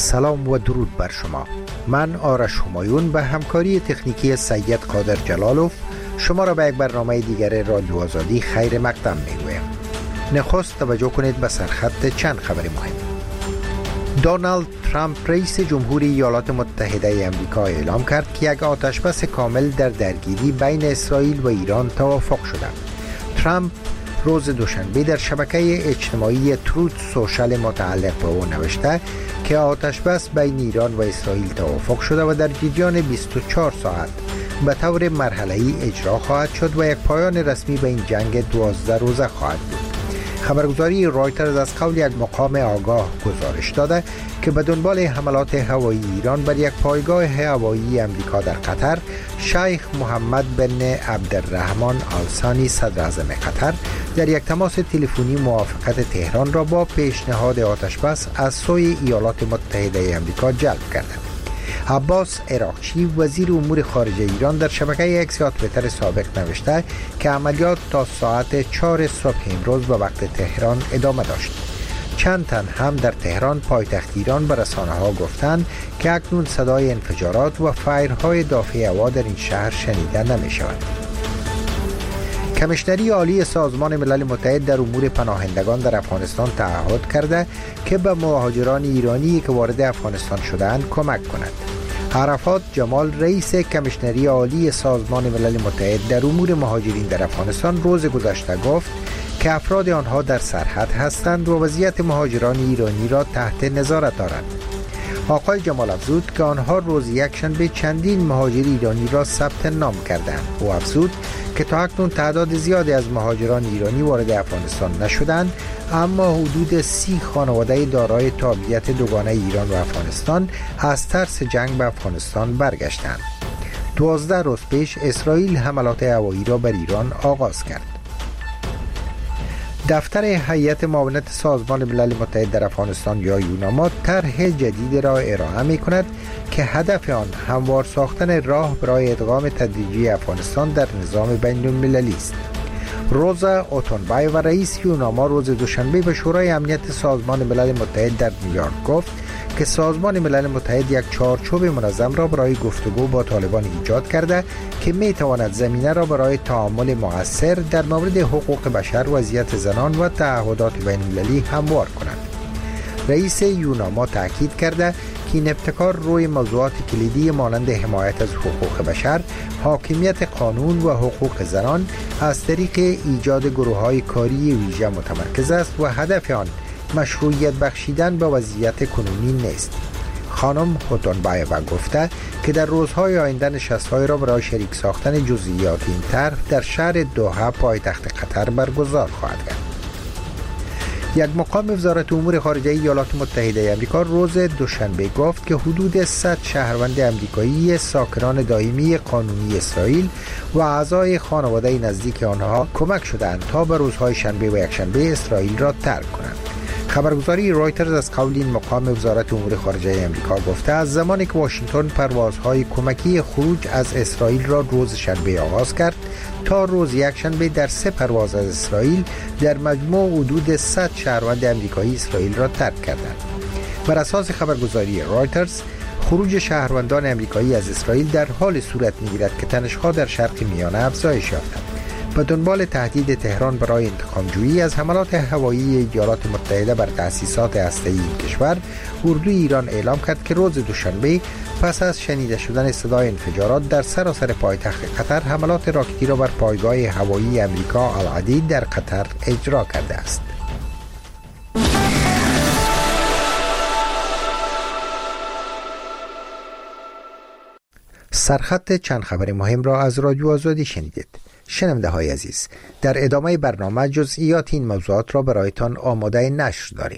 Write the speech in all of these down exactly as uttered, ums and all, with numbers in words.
سلام و درود بر شما. من آرش همایون به همکاری تکنیکی سید قادر جلالوف شما را به یک برنامه دیگر رادیو آزادی خیر مقدم میگویم. نخست توجه کنید به سرخط چند خبر مهم. دونالد ترامپ رئیس جمهوری ایالات متحده آمریکا اعلام کرد که یک آتشبس کامل در درگیری بین اسرائیل و ایران توافق شده. ترامپ روز دوشنبه در شبکه اجتماعی تروت سوشال متعلق به او نوشته که آتشبس بین ایران و اسرائیل توافق شده و در جریان بیست و چهار ساعت به طور مرحله‌ای اجرا خواهد شد و یک پایان رسمی به این جنگ دوازده روزه خواهد بود. خبرگزاری رایترز از قول یک مقام آگاه گزارش داده که به دنبال حملات هوایی ایران بر یک پایگاه هوایی امریکا در قطر، شیخ محمد بن عبدالرحمن آل ثانی صدر اعظم قطر در یک تماس تلفنی موافقت تهران را با پیشنهاد آتشبس از سوی ایالات متحده آمریکا جلب کرد. عباس عراقچی وزیر امور خارجه ایران در شبکه اکس یا توییتر سابق نوشته که عملیات تا ساعت چهار صبح امروز به وقت تهران ادامه داشت. چند تن هم در تهران پایتخت ایران به رسانه‌ها گفتند که اکنون صدای انفجارات و فایرهای دافع هوا در این شهر شنیده نمی‌شود. کمیشنری عالی سازمان ملل متحد در امور پناهندگان در افغانستان تعهد کرده که به مهاجران ایرانی که وارد افغانستان شده‌اند کمک کند. عرفات جمال رئیس کمیشنری عالی سازمان ملل متحد در امور مهاجرین در افغانستان روز گذشته گفت که افراد آنها در سرحد هستند و وضعیت مهاجران ایرانی را تحت نظارت دارند. آقای جمال افزود که آنها روز یکشنبه چندین مهاجر ایرانی را ثبت نام کردند. او افزود که تا اکنون تعداد زیادی از مهاجران ایرانی وارد افغانستان نشدند، اما حدود سی خانواده دارای تابعیت دوگانه ایران و افغانستان از ترس جنگ به افغانستان برگشتند. دوازده روز پیش اسرائیل حملات هوایی را بر ایران آغاز کرد. دفتر هیئت معاونت سازمان ملل متحد در افغانستان یا یوناما طرح جدید را ارائه می کند که هدف آن هموار ساختن راه برای ادغام تدریجی افغانستان در نظام بین المللی است. روزا اوتونبای و رئیس یوناما روز دوشنبه به شورای امنیت سازمان ملل متحد در نیویورک گفت که سازمان ملل متحد یک چارچوب منظم را برای گفتگو با طالبان ایجاد کرده که می تواند زمینه را برای تعامل مؤثر در مورد حقوق بشر، وضعیت زنان و تعهدات بین المللی هموار کند. رئیس یوناما تاکید کرده که این ابتکار روی موضوعات کلیدی مانند حمایت از حقوق بشر، حاکمیت قانون و حقوق زنان از طریق ایجاد گروه‌های کاری ویژه متمرکز است و هدف آن مشروعیت بخشیدن به وضعیت کنونی نیست. خانم هوتونبایوا گفته که در روزهای آینده نشست‌های را برای شریک ساختن جزئیات این طرح در شهر دوحه پایتخت قطر برگزار خواهد کرد. یک مقام وزارت امور خارجه ایالات متحده آمریکا روز دوشنبه گفت که حدود صد شهروند آمریکایی ساکنان دائمی قانونی اسرائیل و اعضای خانواده نزدیک آنها کمک شدند تا به روزهای شنبه و یکشنبه اسرائیل را ترک کنند. خبرگزاری رایترز از قول این مقام وزارت امور خارجه آمریکا گفته از زمانی که واشنگتن پروازهای کمکی خروج از اسرائیل را روز شنبه آغاز کرد تا روز یکشنبه در سه پرواز از اسرائیل در مجموع حدود صد شهروند آمریکایی اسرائیل را ترک کردند. بر اساس خبرگزاری رایترز خروج شهروندان آمریکایی از اسرائیل در حال صورت می‌گیرد که تنش‌ها در شرق میانه افزایش یافتند. به دنبال تهدید تهران برای انتقام‌جویی از حملات هوایی ایالات متحده بر تأسیسات هسته‌ای این کشور، اردوی ایران اعلام کرد که روز دوشنبه پس از شنیده شدن صدای انفجارات در سراسر پایتخت قطر حملات راکتی را بر پایگاه هوایی امریکا العدید در قطر اجرا کرده است. سرخط چند خبر مهم را از رادیو آزادی شنیدید. شنونده های عزیز، در ادامه برنامه جزئیات این موضوعات را برایتان آماده نشر داریم.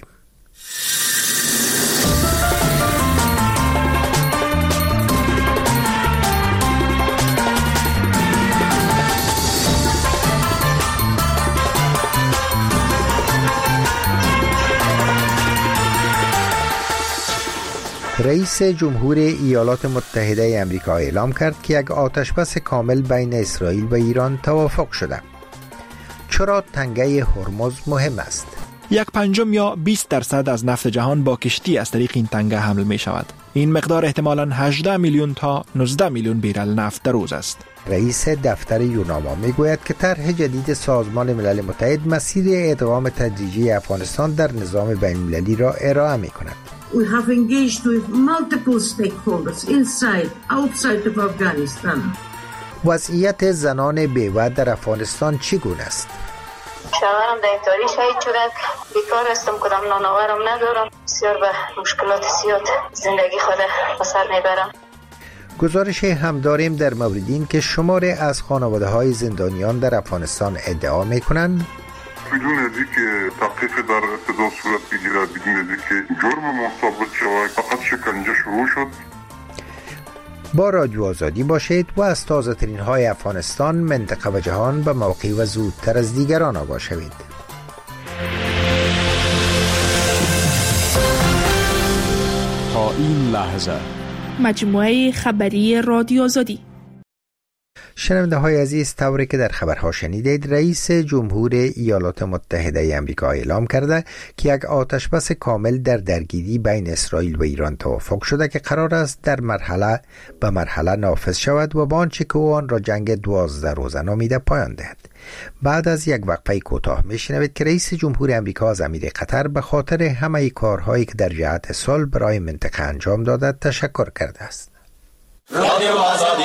رئیس جمهور ایالات متحده آمریکا اعلام کرد که یک آتشبس کامل بین اسرائیل و ایران توافق شده. چرا تنگه هرمز مهم است؟ یک پنجم یا بیست درصد از نفت جهان با کشتی از طریق این تنگه حمل می شود. این مقدار احتمالاً هجده میلیون تا نوزده میلیون بیرل نفت در روز است. رئیس دفتر یوناما میگوید که طرح جدید سازمان ملل متحد مسیر ادغام تدریجی افغانستان در نظام بین‌المللی را ارائه می کند. We have engaged with multiple stakeholders inside, outside of Afghanistan. وضعیت زنان بیوه در افغانستان چگونه است؟ شوهرم در این تاریخ شهید شدن، بیکار هستم، کدام نانآورم ندارم، بسیار به مشکلات زیاد زندگی خود به سر میبرم. گزارش هم داریم در مورد این که شماری از خانواده های زندانیان در افغانستان ادعا میکنند بدون از اینکه تحقیق در ابتدا صورت بگیرد، بدون از اینکه جرم ما ثابت شود، فقط شکنجه شروع شد. با رادیو آزادی باشید و از تازه ترین های افغانستان، منطقه و جهان به موقع و زودتر از دیگران آگاه شوید. تا این لحظه مجموعه خبری رادیو آزادی. شنونده های عزیز، طوری که در خبرها شنیدید، رئیس جمهور ایالات متحده آمریکا اعلام کرده که یک آتشبس کامل در درگیری بین اسرائیل و ایران توافق شده که قرار است در مرحله به مرحله نافذ شود و با آنچه که او آن را جنگ دوازده روزه نامیده پایان دهد. بعد از یک وقفه کوتاه میشنوید که رئیس جمهور آمریکا از امیر قطر به خاطر همه کارهایی که در جهت صلح برای منطقه انجام داده تشکر کرده است. رادیو آزادی.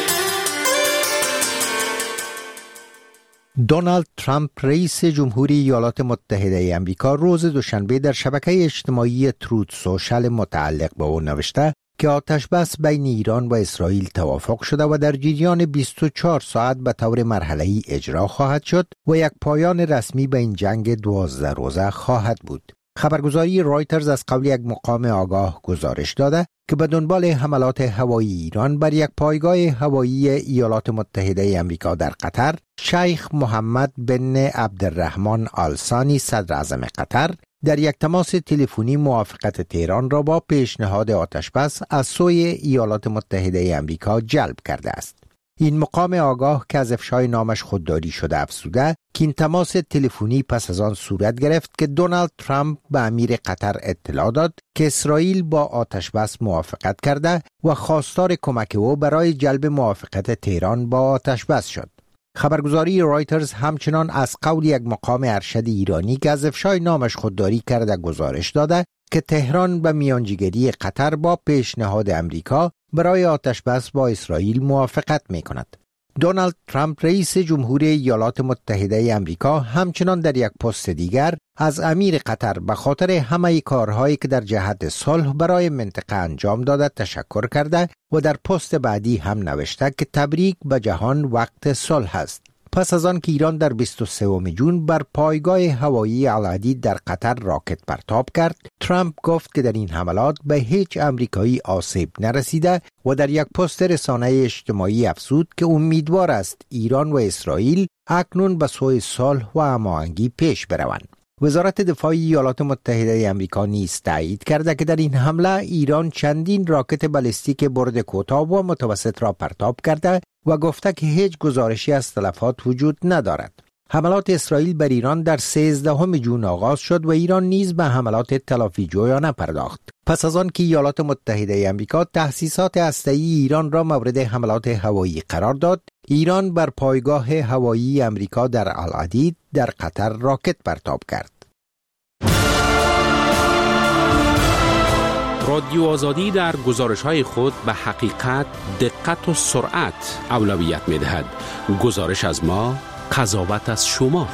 دونالد ترامپ رئیس جمهوری ایالات متحده آمریکا روز دوشنبه در شبکه اجتماعی تروت سوشال متعلق به او نوشته که آتشبس بین ایران و اسرائیل توافق شده و در جریان بیست و چهار ساعت به طور مرحله‌ای اجرا خواهد شد و یک پایان رسمی به این جنگ دوازده روزه خواهد بود. خبرگزاری رایترز از قول یک مقام آگاه گزارش داده که به دنبال حملات هوایی ایران بر یک پایگاه هوایی ایالات متحده آمریکا در قطر، شیخ محمد بن عبدالرحمن آل ثانی صدر اعظم قطر در یک تماس تلفنی موافقت تهران را با پیشنهاد آتشبس از سوی ایالات متحده آمریکا جلب کرده است. این مقام آگاه که از افشای نامش خودداری شده افزوده که این تماس تلفنی پس از آن صورت گرفت که دونالد ترامپ به امیر قطر اطلاع داد که اسرائیل با آتشبس موافقت کرده و خواستار کمک او برای جلب موافقت تهران با آتشبس شد. خبرگزاری رایترز همچنان از قول یک مقام ارشد ایرانی که از افشای نامش خودداری کرده گزارش داده که تهران به میانجیگری قطر با پیشنهاد امریکا برای آتشبس با اسرائیل موافقت می کند. دونالد ترامپ رئیس جمهوری ایالات متحده آمریکا همچنان در یک پست دیگر از امیر قطر به خاطر همه کارهایی که در جهت صلح برای منطقه انجام داده تشکر کرده و در پست بعدی هم نوشته که تبریک به جهان، وقت صلح است. پس از آن که ایران در بیست و سوم ژوئن بر پایگاه هوایی العدید در قطر راکت پرتاب کرد، ترامپ گفت که در این حملات به هیچ امریکایی آسیب نرسیده و در یک پست رسانه اجتماعی افزود که امیدوار است ایران و اسرائیل اکنون به سوی صلح و هماهنگی پیش بروند. وزارت دفاع ایالات متحده آمریکا نیز تایید کرده که در این حمله ایران چندین راکت بالستیک برد کوتاه و متوسط را پرتاب کرده و گفته که هیچ گزارشی از تلفات وجود ندارد. حملات اسرائیل بر ایران در سیزدهم ژوئن آغاز شد و ایران نیز به حملات تلافی جویانه پرداخت. پس از آن که ایالات متحده آمریکا تأسیسات هسته‌ای ایران را مورد حملات هوایی قرار داد، ایران بر پایگاه هوایی آمریکا در العدید در قطر راکت پرتاب کرد. رادیو آزادی در گزارش‌های خود به حقیقت، دقت و سرعت اولویت می‌دهد. گزارش از ما، قضاوت از شما.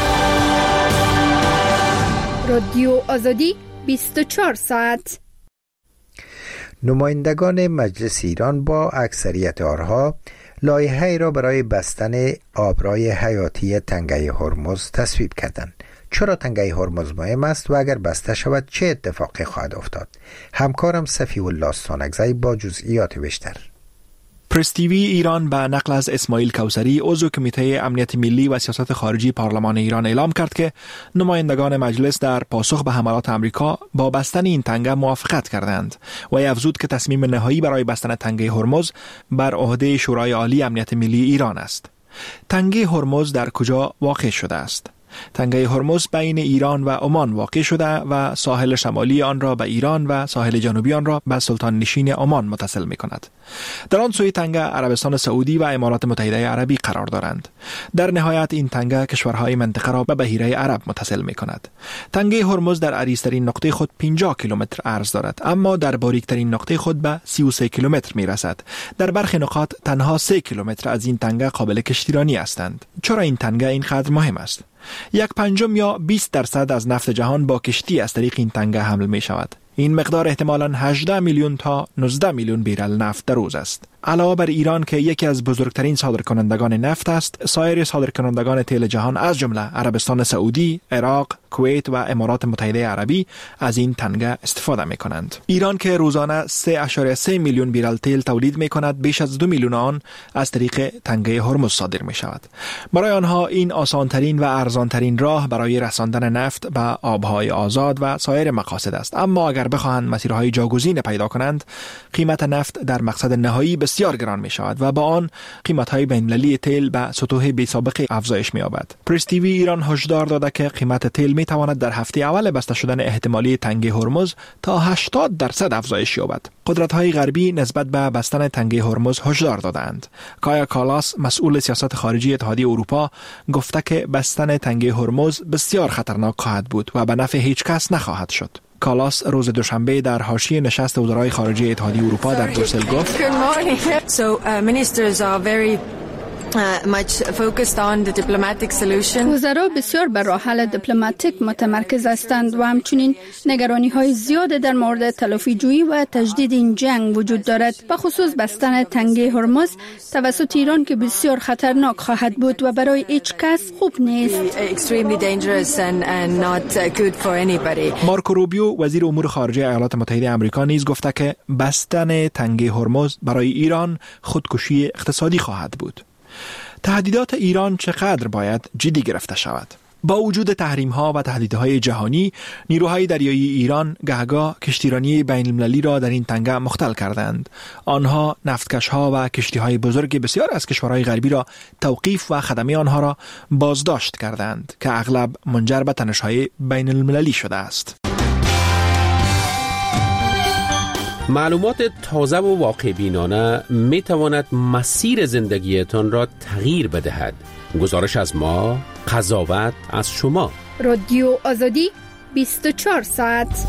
رادیو آزادی بیست و چهار ساعت. نمایندگان مجلس ایران با اکثریت آرها لایحه‌ای را برای بستن آبراه حیاتی تنگه هرمز تصویب کردند. چرا تنگه هرمز مهم است و اگر بسته شود چه اتفاقی خواهد افتاد؟ همکارم صفی الله استانکزی با جزئیات بیشتر. پرس تیوی ایران به نقل از اسماعیل کوثری عضو کمیته امنیت ملی و سیاست خارجی پارلمان ایران اعلام کرد که نمایندگان مجلس در پاسخ به حملات امریکا با بستن این تنگه موافقت کردند و افزود که تصمیم نهایی برای بستن تنگه هرمز بر عهده شورای عالی امنیت ملی ایران است. تنگه هرمز در کجا واقع شده است؟ تنگه هرمز بین ایران و عمان واقع شده و ساحل شمالی آن را به ایران و ساحل جنوبی آن را به سلطان نشین عمان متصل می کند. در آن سوی تنگه عربستان سعودی و امارات متحده عربی قرار دارند. در نهایت این تنگه کشورهای منطقه را به بحیره عرب متصل می کند. تنگه هرمز در عریض‌ترین نقطه خود پنجاه کیلومتر عرض دارد، اما در باریکترین نقطه خود به سی و سه کیلومتر می رسد. در برخی نقاط تنها سه کیلومتر از این تنگه قابل کشتیرانی هستند. چرا این تنگه اینقدر مهم است؟ یک پنجم یا بیست درصد از نفت جهان با کشتی از طریق این تنگه حمل می شود. این مقدار احتمالاً هجده میلیون تا نوزده میلیون بیرل نفت در روز است. علاوه بر ایران که یکی از بزرگترین صادرکنندگان نفت است، سایر صادرکنندگان تیل جهان از جمله عربستان سعودی، عراق، کویت و امارات متحده عربی از این تنگه استفاده می کنند. ایران که روزانه سه ممیز سه میلیون بیرل تیل تولید می کند، بیش از دو میلیون آن از طریق تنگه هرمز صادر می شود. برای آنها این آسانترین و ارزانترین راه برای رساندن نفت به آبهای آزاد و سایر مقاصد است. اما اگر بخواهند مسیرهای جاگزین پیدا کنند، قیمت نفت در مقصد نهایی بسیار گران می شود و با آن قیمت‌های بین‌المللی تیل به سطوح بی‌سابقه افزایش می یابد. پرس تیوی ایران هشدار داده که قیمت تیل می تواند در هفته اول بسته شدن احتمالی تنگه هرمز تا هشتاد درصد افزایش یابد. قدرت‌های غربی نسبت به بستن تنگه هرمز هشدار دادند. کایا کالاس، مسئول سیاست خارجی اتحادیه اروپا، گفته که بستن تنگه هرمز بسیار خطرناک خواهد بود و به نفع هیچ کس نخواهد شد. کالاس روز دوشنبه در حاشیه نشست وزرای خارجه اتحادیه اروپا در بروسل گفت وزرا بسیار بر راه حل دیپلماتیک متمرکز هستند و همچنین نگرانی های زیاد در مورد تلافی جویی و تجدید این جنگ وجود دارد، به خصوص بستن تنگه هرمز توسط ایران که بسیار خطرناک خواهد بود و برای هیچ کس خوب نیست. مارکو روبیو وزیر امور خارجه ایالات متحده آمریکا نیز گفته که بستن تنگه هرمز برای ایران خودکشی اقتصادی خواهد بود. تهدیدات ایران چقدر باید جدی گرفته شود؟ با وجود تحریم‌ها و تهدیدهای جهانی، نیروهای دریایی ایران گهگاه کشتیرانی بین‌المللی را در این تنگه مختل کردند. آنها نفتکش‌ها و کشتی‌های بزرگ بسیار از کشورهای غربی را توقیف و خدمه آنها را بازداشت کردند که اغلب منجر به تنش‌های بین‌المللی شده است. معلومات تازه و واقع بینانه می تواند مسیر زندگیتان را تغییر بدهد. گزارش از ما، قضاوت از شما. رادیو آزادی بیست و چهار ساعت.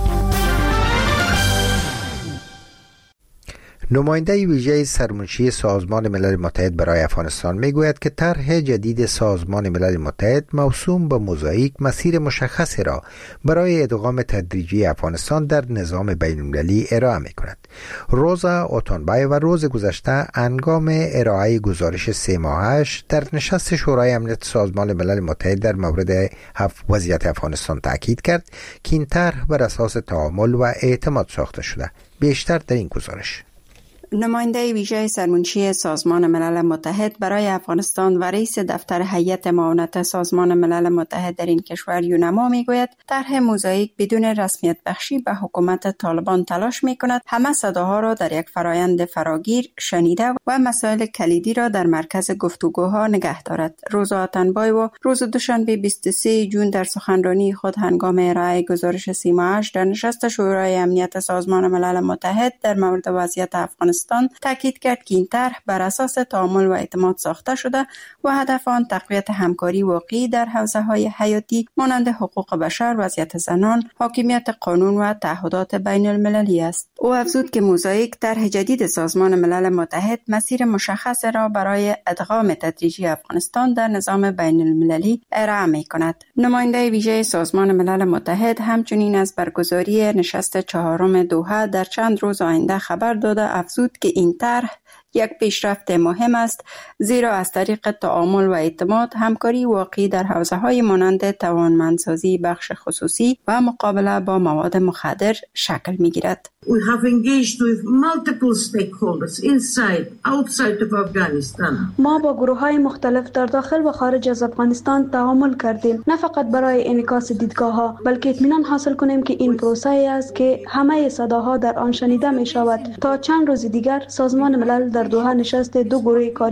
نماینده ویژه سرمنشی سازمان ملل متحد برای افغانستان میگوید که طرح جدید سازمان ملل متحد موسوم به موزاییک مسیر مشخصی را برای ادغام تدریجی افغانستان در نظام بین‌المللی ارائه می‌کند. روزا اوتونبای و روز گذشته هنگام ارائه گزارش سه ماهش در نشست شورای امنیت سازمان ملل متحد در مورد وضعیت افغانستان تاکید کرد که این طرح بر اساس تعامل و اعتماد ساخته شده. بیشتر در این گزارش. نماینده ویژه سرمنشی سازمان ملل متحد برای افغانستان و رئیس دفتر هیئت معاونت سازمان ملل متحد در این کشور یونما میگوید طرح موزاییک بدون رسمیت بخشی به حکومت طالبان تلاش میکند همه صداها را در یک فرایند فراگیر شنیده و مسائل کلیدی را در مرکز گفتگوها نگه دارد. روزا اوتونبای و روز دوشنبه بیست و سه ژوئن در سخنرانی خود هنگام ارائه گزارش سی ماهش در نشست شورای امنیت سازمان ملل متحد در مورد وضعیت افغانستان تاکید کرد که این طرح بر اساس تعامل و اعتماد ساخته شده و هدف آن تقویت همکاری واقعی در حوزه‌های حیاتی مانند حقوق بشر، وضعیت زنان، حاکمیت قانون و تعهدات بین المللی است. او افزود که موزاییک طرح جدید سازمان ملل متحد مسیر مشخص را برای ادغام تدریجی افغانستان در نظام بین المللی ارائه می‌کند. نماینده ویژه سازمان ملل متحد همچنین از برگزاری نشست چهارم دوحه در چند روز آینده خبر داده افزود که این طرح یک پیشرفت مهم است، زیرا از طریق تعامل و اعتماد همکاری واقعی در حوزه‌های مانند توانمندسازی بخش خصوصی و مقابله با مواد مخدر شکل می‌گیرد. We have engaged with multiple stakeholders inside, outside of Afghanistan. ما با گروه‌های مختلف در داخل و خارج از افغانستان تعامل کردیم، نه فقط برای انعکاس دیدگاه‌ها، بلکه اطمینان حاصل کنیم که این پروسه‌ای است که همه صداها در آن شنیده می‌شود. تا چند روز دیگر سازمان ملل در دوحه نشست دو گروه کاری